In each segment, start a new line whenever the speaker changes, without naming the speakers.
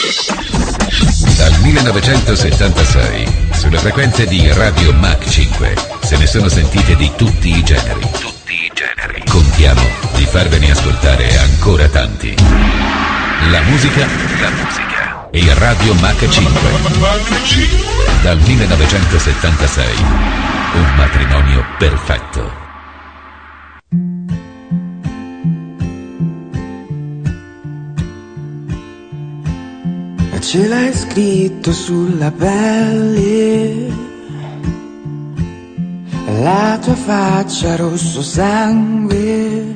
Dal 1976, sulle frequenze di Radio Mach 5, se ne sono sentite di tutti i generi. Contiamo di farvene ascoltare ancora tanti. La musica e Radio Mach 5. Dal 1976, un matrimonio perfetto.
Ce l'hai scritto sulla pelle, la tua faccia rosso sangue,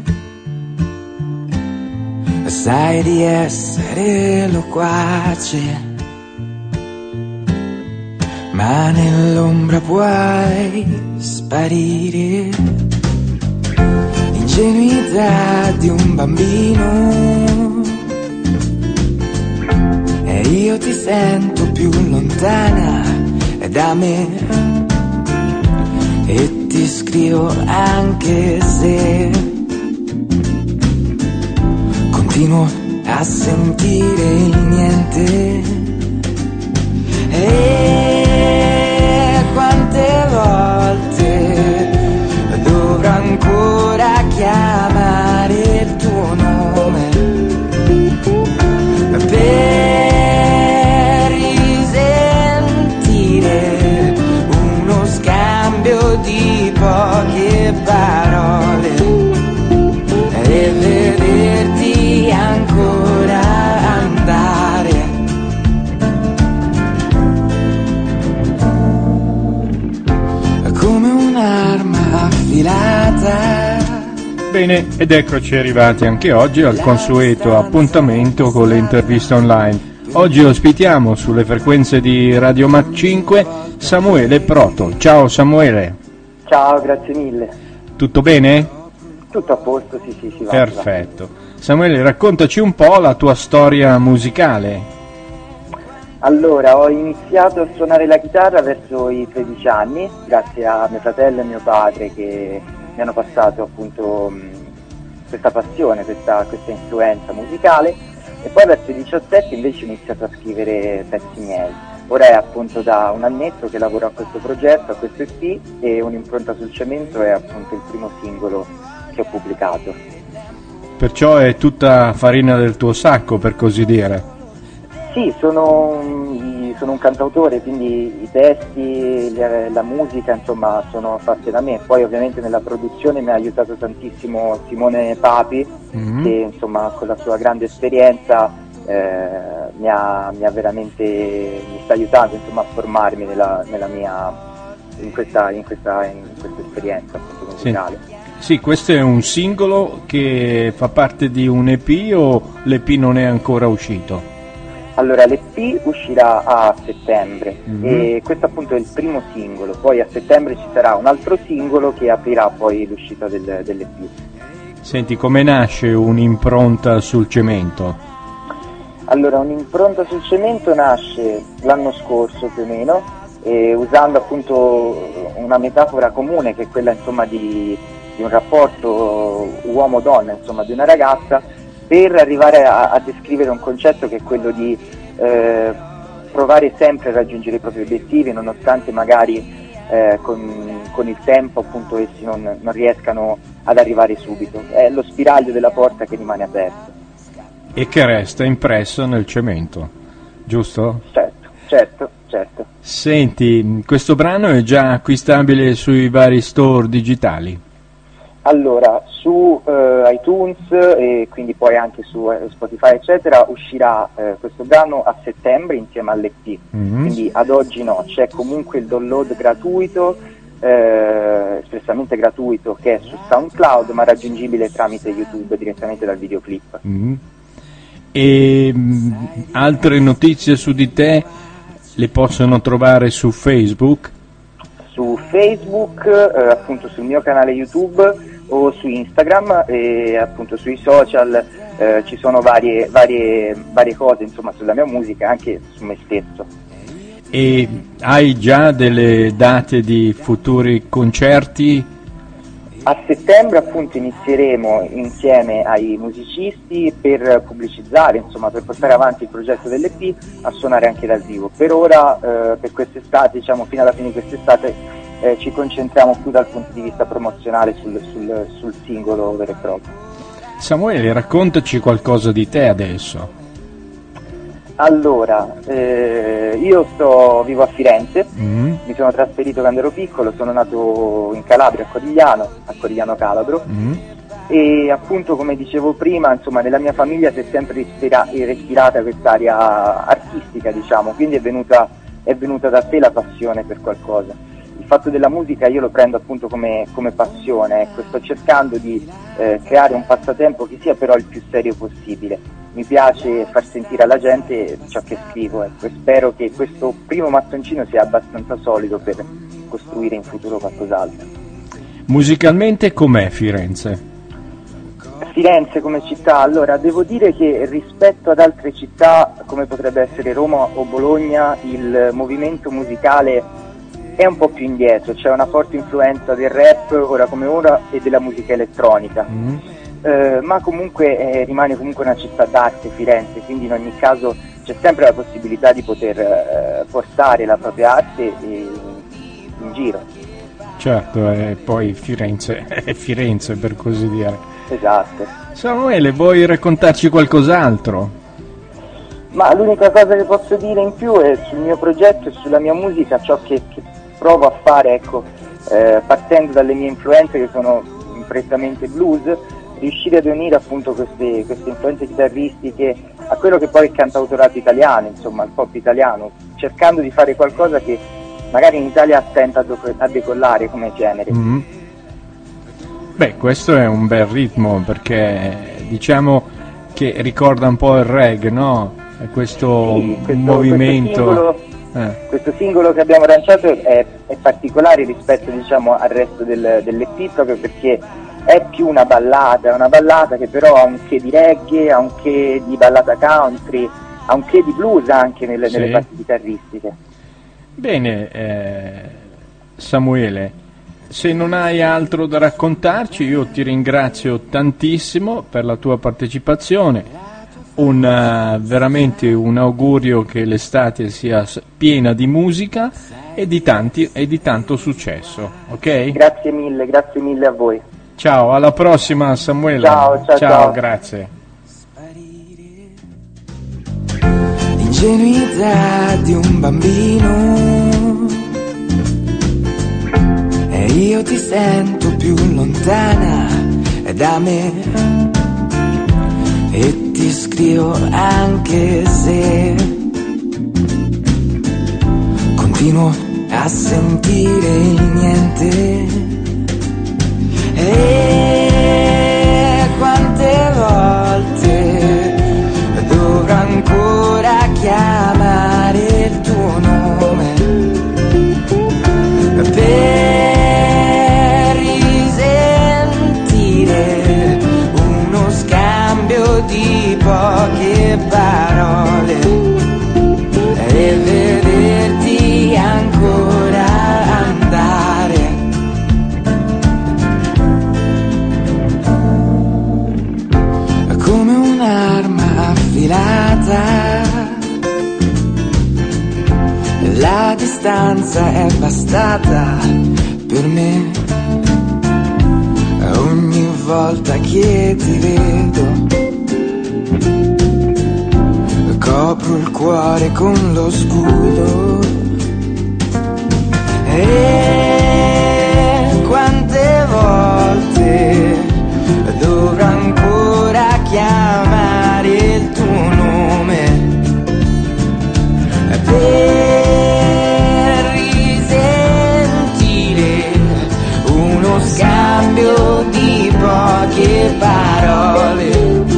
sai di essere loquace, ma nell'ombra puoi sparire. L'ingenuità di un bambino, e io ti sento più lontana da me, e ti scrivo anche se continuo a sentire il niente. E quante volte dovrò ancora chiamare il tuo nome per risentire uno scambio di poche parole e vederti ancora andare. Come un'arma affilata.
Bene, ed eccoci arrivati anche oggi al consueto appuntamento con le interviste online. Oggi ospitiamo sulle frequenze di Radio Mach 5 Samuele Proto. Ciao Samuele.
Ciao, grazie mille.
Tutto bene?
Tutto a posto, sì, va.
Perfetto. Samuele, raccontaci un po' la tua storia musicale.
Allora, ho iniziato a suonare la chitarra verso i 13 anni, grazie a mio fratello e mio padre che mi hanno passato appunto questa passione, questa influenza musicale, e poi verso i 17 invece ho iniziato a scrivere pezzi miei. Ora è appunto da un annetto che lavoro a questo progetto, a questo EP, e Un'impronta sul cemento è appunto il primo singolo che ho pubblicato.
Perciò è tutta farina del tuo sacco, per così dire.
Sì, sono un cantautore, quindi i testi, la musica, insomma, sono fatte da me. Poi ovviamente nella produzione mi ha aiutato tantissimo Simone Papi, che insomma con la sua grande esperienza mi sta aiutando, insomma, a formarmi in questa esperienza appunto musicale.
Sì, questo è un singolo che fa parte di un EP o l'EP non è ancora uscito?
Allora, l'EP uscirà a settembre e questo appunto è il primo singolo, poi a settembre ci sarà un altro singolo che aprirà poi l'uscita dell'EP. Senti,
come nasce Un'impronta sul cemento?
Allora, Un'impronta sul cemento nasce l'anno scorso più o meno, usando appunto una metafora comune che è quella insomma di un rapporto uomo-donna, insomma di una ragazza, per arrivare a descrivere un concetto che è quello di provare sempre a raggiungere i propri obiettivi, nonostante magari con il tempo appunto essi non riescano ad arrivare subito. È lo spiraglio della porta che rimane aperto.
E che resta impresso nel cemento, giusto?
Certo.
Senti, questo brano è già acquistabile sui vari store digitali?
Allora, su iTunes e quindi poi anche su Spotify eccetera uscirà questo brano a settembre insieme all'EP, quindi ad oggi no, c'è comunque il download gratuito, espressamente gratuito, che è su SoundCloud ma raggiungibile tramite YouTube direttamente dal videoclip.
E altre notizie su di te le possono trovare su Facebook?
Su Facebook, appunto sul mio canale YouTube, o su Instagram, e appunto sui social ci sono varie cose insomma sulla mia musica, anche su me stesso.
E hai già delle date di futuri concerti?
A settembre appunto inizieremo insieme ai musicisti per pubblicizzare, insomma per portare avanti il progetto dell'EP, a suonare anche dal vivo. Per ora, per quest'estate, diciamo fino alla fine di quest'estate, ci concentriamo più dal punto di vista promozionale sul singolo vero e proprio.
Samuele, raccontaci qualcosa di te adesso.
Allora, io vivo a Firenze, mi sono trasferito quando ero piccolo, sono nato in Calabria, a Corigliano Calabro, e appunto come dicevo prima, insomma nella mia famiglia si è sempre respirata quest'area artistica, diciamo, quindi è venuta da te la passione per qualcosa. Il fatto della musica io lo prendo appunto come passione, ecco, sto cercando di creare un passatempo che sia però il più serio possibile. Mi piace far sentire alla gente ciò che scrivo, ecco, e spero che questo primo mattoncino sia abbastanza solido per costruire in futuro qualcos'altro.
Musicalmente com'è Firenze?
Firenze come città, allora devo dire che rispetto ad altre città come potrebbe essere Roma o Bologna, il movimento musicale è un po' più indietro, c'è una forte influenza del rap ora come ora e della musica elettronica. Ma comunque rimane comunque una città d'arte Firenze, quindi in ogni caso c'è sempre la possibilità di poter portare la propria arte in giro.
Certo, e poi Firenze è Firenze, per così dire.
Esatto.
Samuele, vuoi raccontarci qualcos'altro?
Ma l'unica cosa che posso dire in più è sul mio progetto e sulla mia musica, ciò che provo a fare, ecco, partendo dalle mie influenze che sono prettamente blues, riuscire ad unire appunto queste influenze chitarristiche a quello che poi è il cantautorato italiano, insomma il pop italiano, cercando di fare qualcosa che magari in Italia stenta a decollare come genere.
Beh, questo è un bel ritmo, perché diciamo che ricorda un po' il reggae, no? È questo movimento.
Questo singolo che abbiamo lanciato è particolare rispetto, diciamo, al resto dell'EP, proprio perché è più una ballata che però ha un che di reggae, ha un che di ballata country, ha un che di blues anche nelle parti chitarristiche.
Bene, Samuele, se non hai altro da raccontarci, io ti ringrazio tantissimo per la tua partecipazione. Veramente un augurio che l'estate sia piena di musica e di tanto successo, ok?
Grazie mille a voi.
Ciao, alla prossima Samuele.
Ciao.
Grazie.
L'ingenuità di un bambino, e io ti sento più lontana da me, e ti scrivo anche se continuo a sentire il niente. E quante volte dovrò ancora chiamare il tuo nome per risentire uno scambio di poche parole e vederti ancora andare. Come un'arma affilata, la distanza è bastata per me. Ogni volta che ti vedo, copro il cuore con lo scudo. E quante volte dovrò ancora chiamare il tuo nome per risentire uno scambio di poche parole.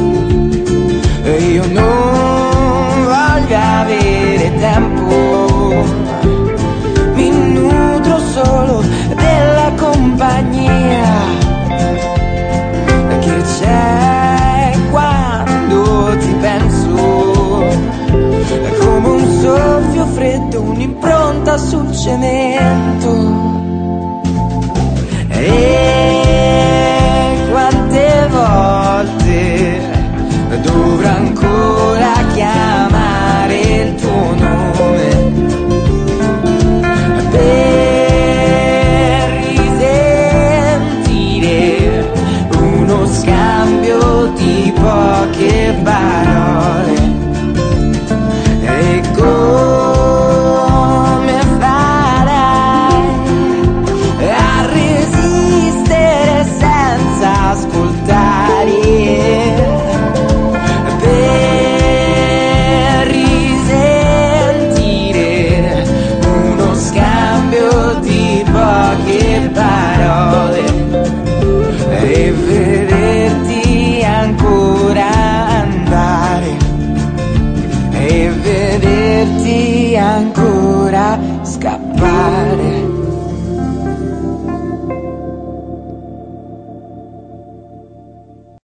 Io non voglio avere tempo, mi nutro solo della compagnia che c'è quando ti penso. È come un soffio freddo, un'impronta sul cemento.